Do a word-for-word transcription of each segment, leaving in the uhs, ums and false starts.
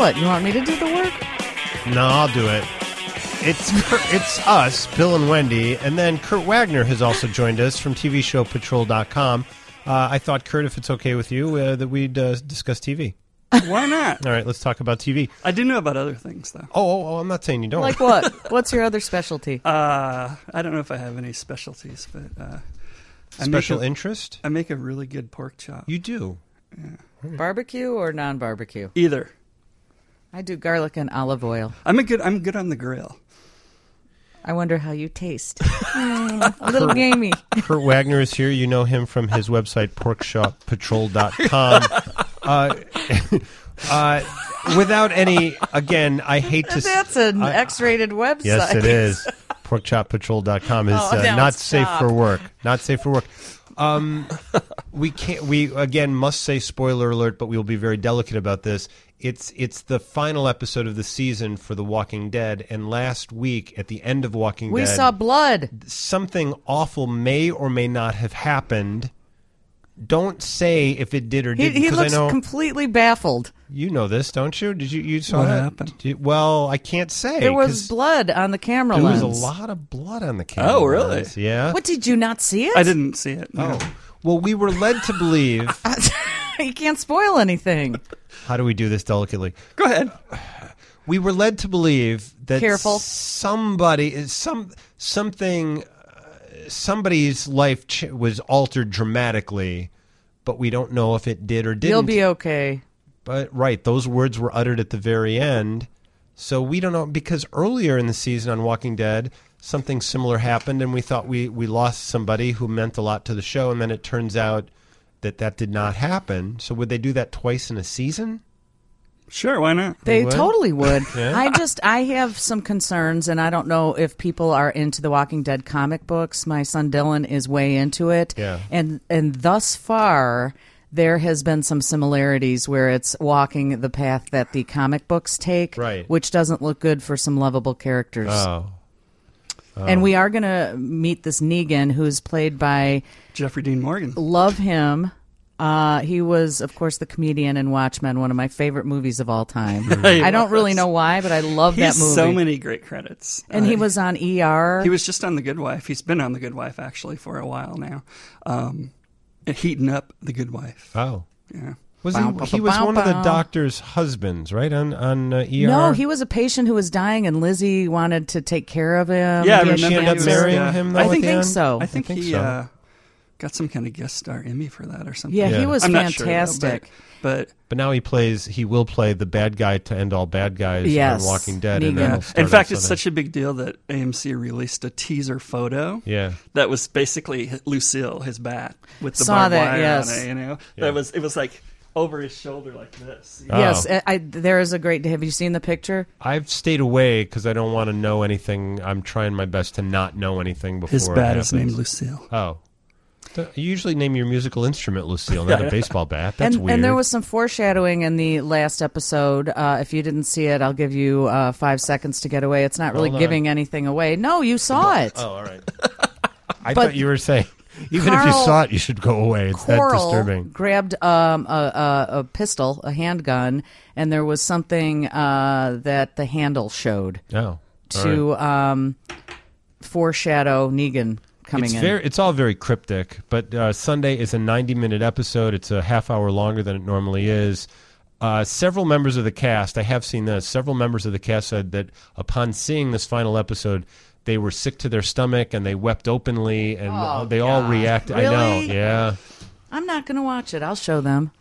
What, you want me to do the work? No, I'll do it. It's it's us, Bill and Wendy, and then Kurt Wagner has also joined us from T V show patrol dot com. Uh, I thought, Kurt, if it's okay with you, uh, that we'd uh, discuss T V. Why not? All right, let's talk about T V. I do know about other things, though. Oh, oh, oh I'm not saying you don't. Like what? What's your other specialty? Uh, I don't know if I have any specialties, but uh, I Special make a, interest? I make a really good pork chop. You do? Yeah. Barbecue or non-barbecue? Either. I do garlic and olive oil. I'm a good. I'm good on the grill. I wonder how you taste. mm, a little gamey. Kurt Wagner is here. You know him from his website, pork shop patrol dot com. Uh, uh, without any, again, I hate to... That's an I, X-rated website. Yes, it is. pork chop patrol dot com is Oh, uh, now not stop. safe for work. Not safe for work. Um, we can't. We again must say spoiler alert, but we will be very delicate about this. It's it's the final episode of the season for The Walking Dead, and last week at the end of Walking We Dead, saw blood. something awful may or may not have happened. Don't say if it did or He, didn't. he 'cause looks I know completely baffled. you know this, don't you? Did you you saw What that? happened? Did you- well, I can't say. There 'cause was blood on the camera There lens. was a lot of blood on the camera. Oh, really? lens. Yeah. What, did you not see it? I didn't see it. No. Oh. Well, we were led to believe. You can't spoil anything. How do we do this delicately? Go ahead. We were led to believe that Careful. somebody, some something, uh, somebody's life ch- was altered dramatically, but we don't know if it did or didn't. You'll be okay. But right, those words were uttered at the very end, so we don't know, because earlier in the season on Walking Dead, something similar happened, and we thought we, we lost somebody who meant a lot to the show, and then it turns out that that did not happen. So would they do that twice in a season? Sure, why not? They They would? totally would. Yeah. I just, I have some concerns, and I don't know if people are into the Walking Dead comic books. My son Dylan is way into it. Yeah. And, and thus far, there has been some similarities where it's walking the path that the comic books take, Right. which doesn't look good for some lovable characters. Oh. And we are going to meet this Negan, who's played by, Jeffrey Dean Morgan. love him. Uh, he was, of course, the comedian in Watchmen, one of my favorite movies of all time. He I don't really was. know why, but I love He that has movie. so many great credits. and Uh, he was on E R. He was just on The Good Wife. He's been on The Good Wife, actually, for a while now. Um, heating up The Good Wife. Oh. Yeah. Was Bow, he, bow, he bow, was bow, one of the bow. doctor's husbands, right, on, on uh, E R? No, he was a patient who was dying, and Lizzie wanted to take care of him. Yeah, I He had Did she remember end he up was- marrying yeah. him, though, I at think the end? so. I think, think he so. uh, got some kind of guest star Emmy for that or something. Yeah, Yeah. he was I'm not sure, though, fantastic. but, but But now he plays, he will play the bad guy to end all bad guys Yes, on Walking Dead. And Negan. that'll Yeah. start in on fact, it's Sunday. such a big deal that A M C released a teaser photo Yeah. that was basically Lucille, his bat, with the Saw barbed that, wire yes. on it. You know, Yeah. that was it was like over his shoulder like this. Oh. Yes, I, I, there is a great. Have you seen the picture? I've stayed away because I don't want to know anything. I'm trying my best to not know anything before His it bat is happens. named Lucille. Oh. Th- You usually name your musical instrument Lucille, not a baseball bat. That's and, weird. and there was some foreshadowing in the last episode. Uh, if you didn't see it, I'll give you uh, five seconds to get away. It's not really Hold on. giving anything away. No, you saw it. Oh, all right. I But thought you were saying, even if you Carl- saw it, you should go away. It's that Coral disturbing. grabbed um, a, a, a pistol, a handgun, and there was something uh, that the handle showed Oh. all to um, foreshadow Negan coming It's in. very, it's all very cryptic, but uh, Sunday is a ninety-minute episode. It's a half hour longer than it normally is. Uh, several members of the cast, I have seen this, several members of the cast said that upon seeing this final episode, they were sick to their stomach and they wept openly and Oh, they all God. reacted. I know, Really? yeah. I'm not going to watch it. I'll show them.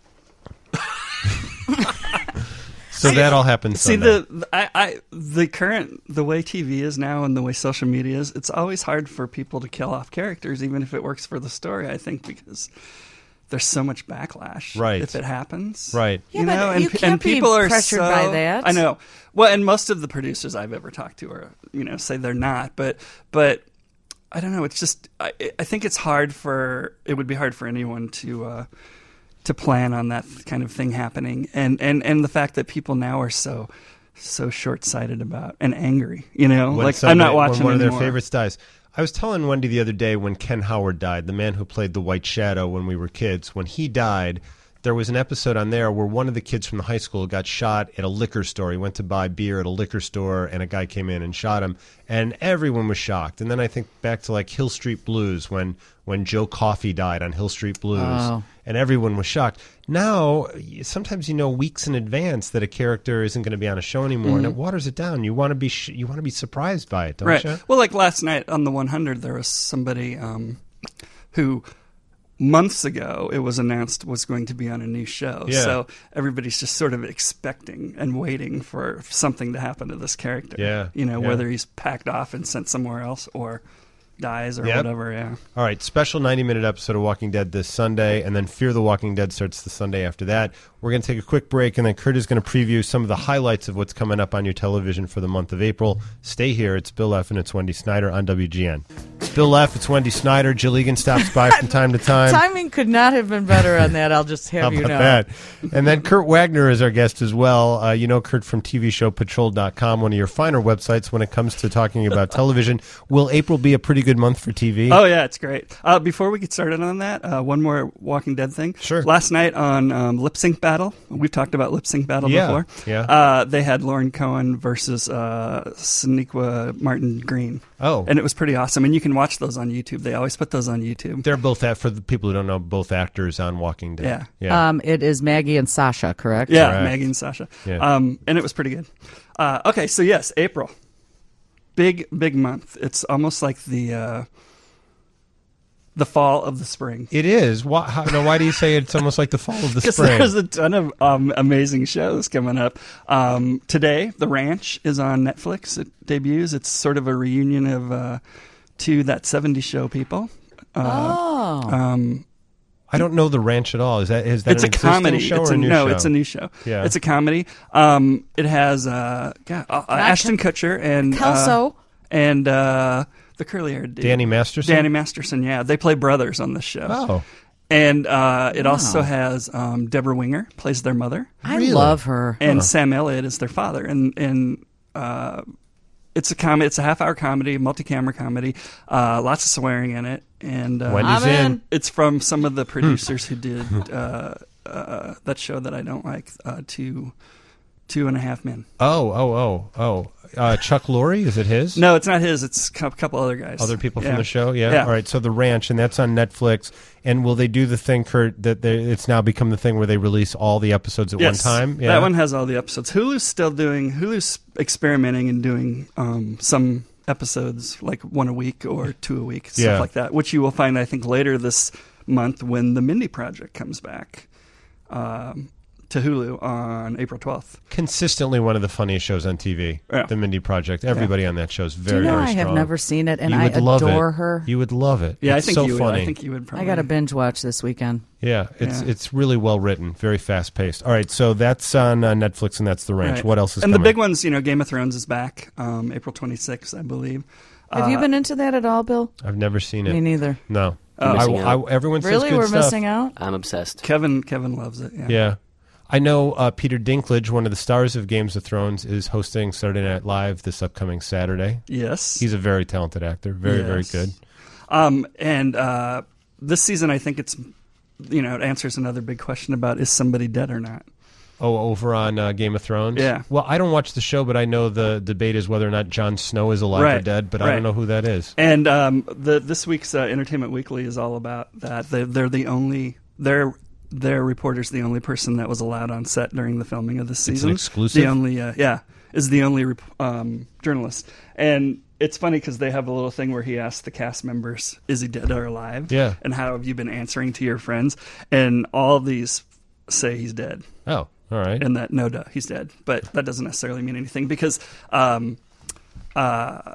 So that all happened See Sunday. the I, I the current the way T V is now and the way social media is, it's always hard for people to kill off characters, even if it works for the story. I think because there's so much backlash, Right. if it happens, Right. Yeah, you but know, and, you pe- can't and be people are pressured so, by that. I know. Well, and most of the producers I've ever talked to are, you know, say they're not, but but I don't know. It's just I, I think it's hard for it would be hard for anyone to. Uh, to plan on that kind of thing happening, and, and, and the fact that people now are so so short-sighted about and angry, you know, When like somebody- I'm not watching when one of their anymore. favorites dies. I was telling Wendy the other day when Ken Howard died, the man who played the White Shadow when we were kids, when he died, there was an episode on there where one of the kids from the high school got shot at a liquor store. He went to buy beer at a liquor store, and a guy came in and shot him, and everyone was shocked. And then I think back to like Hill Street Blues when when Joe Coffey died on Hill Street Blues, Oh. and everyone was shocked. Now, sometimes you know weeks in advance that a character isn't going to be on a show anymore, and it waters it down. You want to be sh- you want to be surprised by it, don't Right. you? Well, like last night on the one hundred, there was somebody um, who months ago it was announced was going to be on a new show. Yeah. So everybody's just sort of expecting and waiting for something to happen to this character. Yeah, You know, yeah. whether he's packed off and sent somewhere else or dies or Yep. whatever. Yeah. All right, special ninety-minute episode of Walking Dead this Sunday, and then Fear the Walking Dead starts the Sunday after that. We're going to take a quick break, and then Kurt is going to preview some of the highlights of what's coming up on your television for the month of April. Stay here. It's Bill F. and it's Wendy Snyder on W G N. It's Bill F. It's Wendy Snyder. Jill Egan stops by from time to time. Timing could not have been better on that. I'll just have How you about know. that? And then Kurt Wagner is our guest as well. Uh, you know Kurt from T V show patrol dot com, one of your finer websites when it comes to talking about television. Will April be a pretty good month for T V? Oh, yeah, it's great. Uh, before we get started on that, uh, one more Walking Dead thing. Sure. Last night on um, Lip Sync Battle, we've talked about Lip Sync Battle Yeah, before. yeah. Uh, they had Lauren Cohen versus uh, Sonequa Martin Green. Oh. And it was pretty awesome. And you can watch those on YouTube. They always put those on YouTube. They're both, at, for the people who don't know, both actors on Walking Dead. Yeah. Yeah. Um, it is Maggie and Sasha, correct? Yeah, Correct. Maggie and Sasha. Yeah. Um, and it was pretty good. Uh, okay, so yes, April. Big, big month. It's almost like the uh, the fall of the spring. It is. Why, how, now, why do you say it's almost like the fall of the Because spring? there's a ton of um, amazing shows coming up. Um, today, The Ranch is on Netflix. It debuts. It's sort of a reunion of uh, two That seventies Show people. Uh, Oh. um, I don't know The Ranch at all. Is that is that it's an a existing comedy. show It's or a, a new no, show? it's a new show. Yeah. It's a comedy. Um, it has uh, God, uh, Ashton Kutcher and Kelso. uh, and uh, the curly-haired dude. Danny Masterson? Danny Masterson. Yeah, they play brothers on this show. Oh. And uh, it Wow. also has um, Deborah Winger plays their mother. I Really? love her. And Sam Elliott is their father, and and uh, it's a comedy. It's a half-hour comedy, multi-camera comedy. Uh, lots of swearing in it, and uh, Wendy's I'm in. in. it's from some of the producers who did uh, uh, that show that I don't like, uh, two two and a half men. Oh, oh, oh, oh. Uh, Chuck Lorre, is it his? No, it's not his. It's a cou- couple other guys. Other people Yeah. from the show? Yeah? Yeah. All right, so The Ranch, and that's on Netflix. And will they do the thing, Kurt, that they, it's now become the thing where they release all the episodes at Yes, one time? Yeah. that one has all the episodes. Hulu's still doing. Hulu's experimenting and doing um, some episodes, like one a week or two a week, stuff Yeah. like that. Which you will find, I think, later this month when the Mindy Project comes back um, to Hulu on April twelfth. Consistently one of the funniest shows on T V, Yeah. The Mindy Project. Everybody on that show is Do very, you know very I strong. have never seen it, and You I would love adore it. her. You would love it. Yeah, It's I think so you would. funny. I think you would. Probably. I got to binge watch this weekend. Yeah, it's Yeah. it's really well written, very fast paced. All right, so that's on uh, Netflix, and that's The Ranch. Right. What else is and coming? the big ones, you know, Game of Thrones is back, um, April twenty-sixth, I believe. Have you Uh, been into that at all, Bill? I've never seen it. Me neither. No, Oh. I, Missing I- out. everyone says Really, good we're stuff. missing out. I'm obsessed. Kevin Kevin loves it. Yeah. Yeah. I know uh, Peter Dinklage, one of the stars of Games of Thrones, is hosting Saturday Night Live this upcoming Saturday. Yes. He's a very talented actor. Very, very Yes. good. Um, and uh, this season, I think it's, you know, it answers another big question about is somebody dead or not. Oh, over on uh, Game of Thrones? Yeah. Well, I don't watch the show, but I know the debate is whether or not Jon Snow is alive or Right. dead, but I Right. don't know who that is. And um, the this week's uh, Entertainment Weekly is all about that. They, they're the only their their reporter's the only person that was allowed on set during the filming of this an season. exclusive? The only uh, yeah is the only rep- um, journalist. And it's funny because they have a little thing where he asks the cast members, "Is he dead or alive?" Yeah. And how have you been answering to your friends? And all of these say he's dead. Oh, all right. And that no duh, he's dead. But that doesn't necessarily mean anything because um, uh,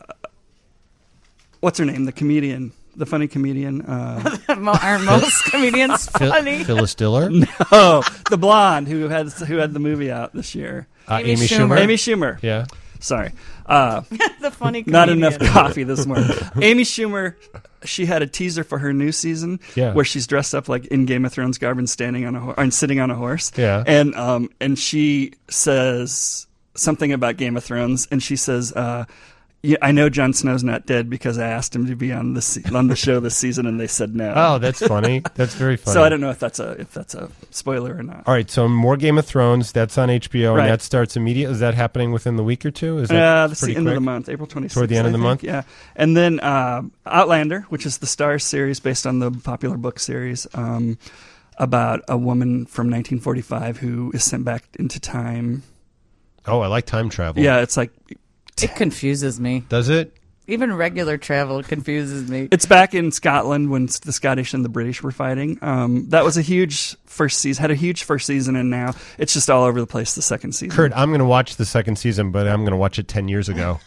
what's her name? The comedian, the funny comedian. Uh, Mo- Aren't most comedians Phil- funny? Phyllis Diller? oh, the blonde who had who had the movie out this year. Uh, Amy Amy Schumer. Schumer? Amy Schumer. Yeah. Sorry. Uh, The funny comedian. not enough coffee this morning. Amy Schumer, she had a teaser for her new season Yeah. where she's dressed up like in Game of Thrones garb and standing on a horse and sitting on a horse. Yeah. And um and she says something about Game of Thrones and she says uh Yeah, I know Jon Snow's not dead because I asked him to be on the se- on the show this season, and they said no. Oh, that's funny. That's very funny. So I don't know if that's a if that's a spoiler or not. All right, so more Game of Thrones. That's on H B O, Right. and that starts immediately. Is that happening within the week or two? Is that Uh, that's pretty the end quick? of the month, April twenty-sixth. Toward the end I of the think, month? yeah. And then uh, Outlander, which is the Starz series based on the popular book series um, about a woman from nineteen forty-five who is sent back into time. Oh, I like time travel. Yeah, it's like It confuses me. Does it? Even regular travel confuses me. it's back in Scotland when the Scottish and the British were fighting. Um, that was a huge first season, had a huge first season, and now it's just all over the place the second season. Kurt, I'm going to watch the second season, but I'm going to watch it ten years ago.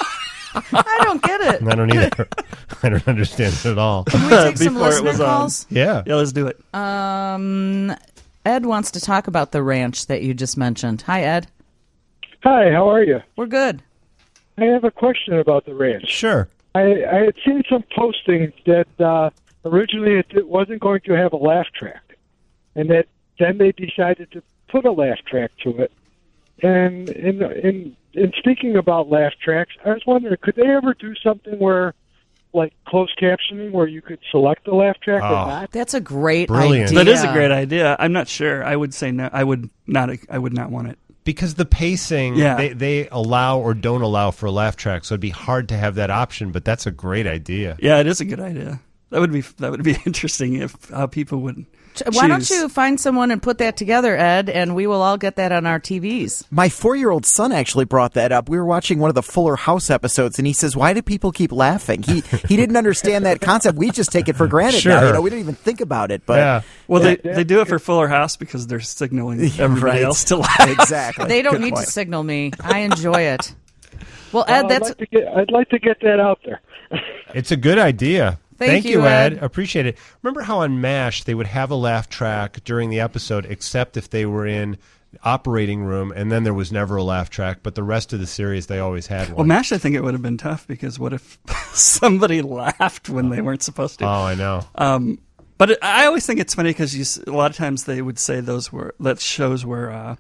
I don't get it. I don't either. I don't understand it at all. Can we take some Before it listener was on. calls? Yeah. Yeah, let's do it. Um, Ed wants to talk about the ranch that you just mentioned. Hi, Ed. Hi, how are you? We're good. I have a question about the ranch. Sure. I, I had seen some postings that uh, originally it, it wasn't going to have a laugh track, and that then they decided to put a laugh track to it. And in in in speaking about laugh tracks, I was wondering, could they ever do something where, like closed captioning, where you could select the laugh track Oh. or not? That's a great Brilliant. idea. That is a great idea. I'm not sure. I would say no. I would not. I would not want it. Because the pacing, Yeah. they, they allow or don't allow for a laugh track, so it'd be hard to have that option, but that's a great idea. Yeah, it is a good idea. That would be that would be interesting if how people would. Why don't choose. you find someone and put that together, Ed, and we will all get that on our T Vs. My four-year-old son actually brought that up. We were watching one of the Fuller House episodes, and he says, "Why do people keep laughing?" He he didn't understand that concept. We just take it for granted now. Sure. You know, we don't even think about it. But Yeah. Well, Yeah, they yeah. they do it for Fuller House because they're signaling everybody right. else to laugh. exactly, They don't Good need point. to signal me. I enjoy it. Well, Ed, Well, I'd that's like to get I'd like to get that out there. It's a good idea. Thank you, you, Ed. Ed. Appreciate it. Remember how on MASH they would have a laugh track during the episode, except if they were in operating room, and then there was never a laugh track, but the rest of the series they always had one. Well, MASH, I think it would have been tough because what if somebody laughed when they weren't supposed to? Oh, I know. Um, but it, I always think it's funny because you, s- a lot of times they would say those were that shows were uh,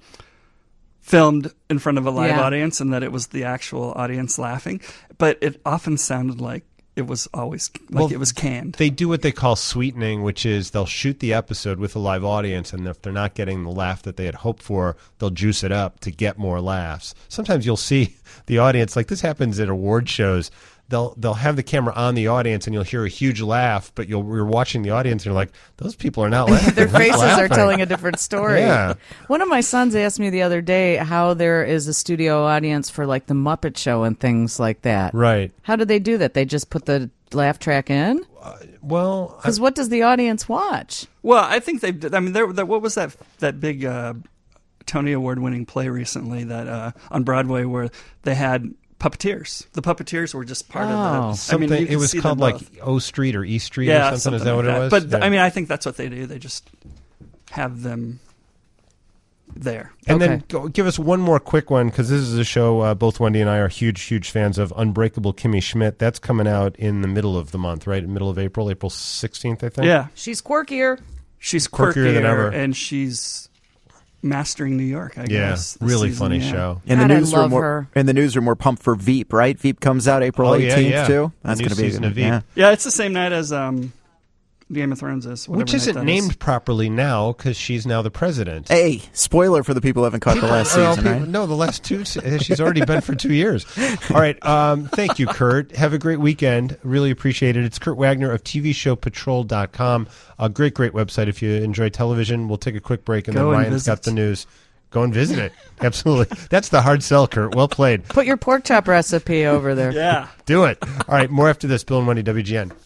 filmed in front of a live Yeah. audience and that it was the actual audience laughing. But it often sounded like it was always like Well, it was canned. They do what they call sweetening, which is they'll shoot the episode with a live audience, and if they're not getting the laugh that they had hoped for, they'll juice it up to get more laughs. Sometimes you'll see the audience, like this happens at award shows. They'll they'll have the camera on the audience, and you'll hear a huge laugh, but you'll you're watching the audience, and you're like, those people are not laughing. their Who's faces are laughing? telling a different story. Yeah. One of my sons asked me the other day how there is a studio audience for like the Muppet Show and things like that. Right. How do they do that? They just put the laugh track in? Well, I- Because what does the audience watch? Well, I think they've. I mean, there. there what was that? That big uh, Tony Award-winning play recently that uh, on Broadway where they had puppeteers. The puppeteers were just part Oh. of the. something I mean, you it could was see them called like both. O Street or E Street yeah, or something. Is that what like it was? But Yeah. I mean, I think that's what they do. They just have them there. And then Okay. go, give us one more quick one, because this is a show uh, both Wendy and I are huge, huge fans of, Unbreakable Kimmy Schmidt. That's coming out in the middle of the month, right? Middle of April, April sixteenth, I think. Yeah, She's quirkier. she's Quirkier quirkier, than ever. and she's mastering New York. I Yeah, guess this really season, funny yeah. show. In the God, I newsroom, love we're, her. in the newsroom, we're pumped for Veep, right? Veep comes out April Oh, yeah, eighteenth yeah. too. The That's new going to be season a of good Veep. yeah. Yeah, it's the same night as um, Game of Thrones is. whatever Which night isn't that named is. properly now because she's now the president. Hey, spoiler for the people who haven't caught the last Oh, season, people- right? No, the last two. se- She's already been for two years. All right. Um, thank you, Kurt. Have a great weekend. Really appreciate it. It's Kurt Wagner of T V Show Patrol dot com. A great, great website if you enjoy television. We'll take a quick break, and Go then and Ryan's got visit. the news. Go and visit it. Absolutely. That's the hard sell, Kurt. Well played. Put your pork chop recipe over there. Yeah. Do it. All right. More after this. Bill and Wendy, W G N.